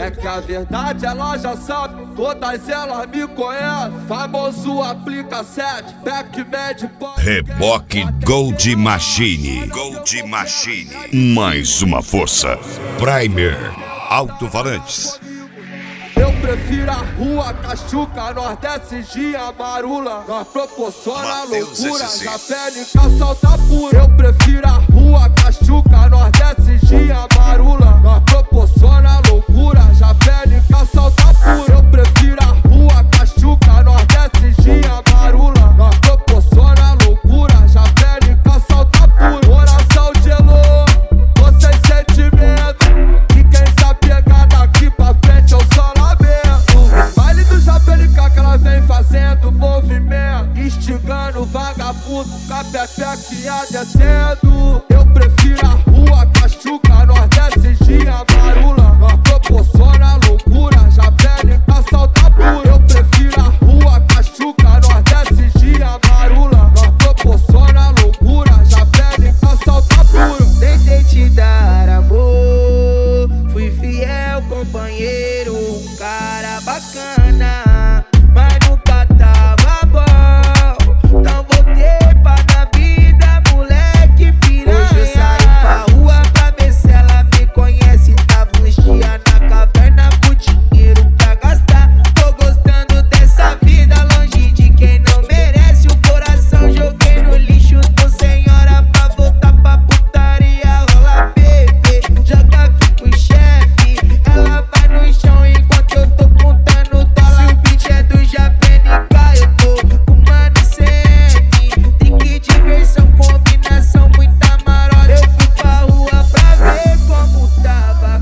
É que a verdade ela já sabe, todas elas me conhecem. Famoso aplica 7, Pac-Man pode. Reboque Gold Machine. Gold Machine. Mais uma força. Primer Alto-falantes. Eu prefiro a rua, Cachuca, nós desce a marula. Nós proporciona loucura, já pede que assalta pura. Eu prefiro a rua, Cachuca, nós desce a marula. Nós proporciona loucura, já pede que assalta pura. Eu prefiro a rua, Cachuca, nós desce a marula. Nós proporciona loucura, já pede que assalta pura. Coração gelou, tô sem sentimento. E quem sabe pegar daqui pra frente eu só baile do Japelica que ela vem fazendo movimento, instigando vagabundo, com a pepequinha descendo. Eu prefiro a rua, Cachuca, nós desce a marula. Nós proporciona loucura, já pede pra assaltar pura. Eu prefiro a rua, Cachuca, nós desce a marula. Nós proporciona loucura, já pede pra assaltar pura. Tentei te dar amor, fui fiel companheiro, um cara bacana, mas nunca tava bom. Então voltei pra dar vida, moleque piranha. Hoje eu saí pra rua pra ver se ela me conhece. Tava uns dias na caverna com dinheiro pra gastar. Tô gostando dessa vida, longe de quem não merece. O coração joguei no lixo, tô sem hora pra voltar pra putaria. Rola bebê, joga aqui pro chefe. Ela vai no chão enquanto eu tô contando dólar. Se o beat é do Japelica, eu tô com mano CM. Trick, diversão, combinação, muita marote. Eu fui pra rua pra ver como tava.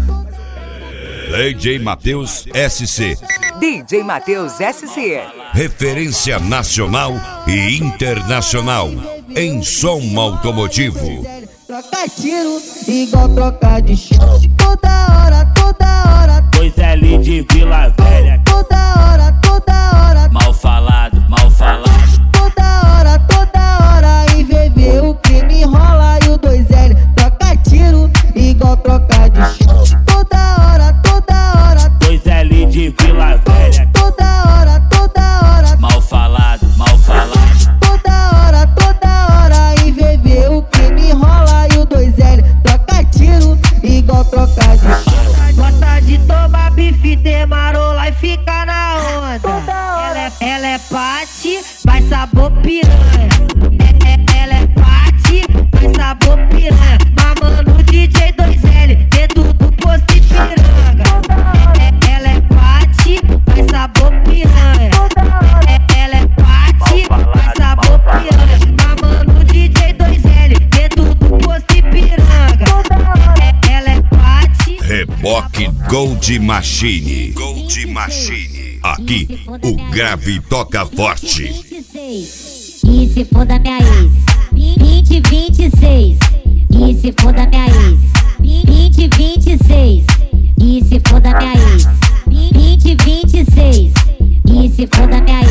DJ Matheus SC. DJ Matheus SC. Referência nacional e internacional em som automotivo. Troca tiro igual troca de chão. Toda hora, toda hora. 2L de Vila Velha. Toda hora. Mal falado, mal falado. Toda hora. Em VV o crime rola e o 2L troca tiro igual troca de chão. Toda hora. 2L de Vila Velha. Toda hora. Mal falado, mal falado. Toda hora. Em VV o crime rola e o 2L troca tiro igual troca de chão. Gosta de tomar bife, demarola e fica na onda. Ela é pate, vai sabor piranha. Ela é pate, vai sabor piranha. Mamando DJ 2L dentro do posto de piranga. Ela é pate, vai sabor piranha. Ela é pate, vai sabor piranha. Mamando DJ 2L dentro do posto de piranga. Ela é pate. Reboque Gold Machine. Gold Machine. Aqui o grave toca forte. E se for da minha ex 2026. E se for da minha ex 2026. E se for da minha ex 2026. E se for da minha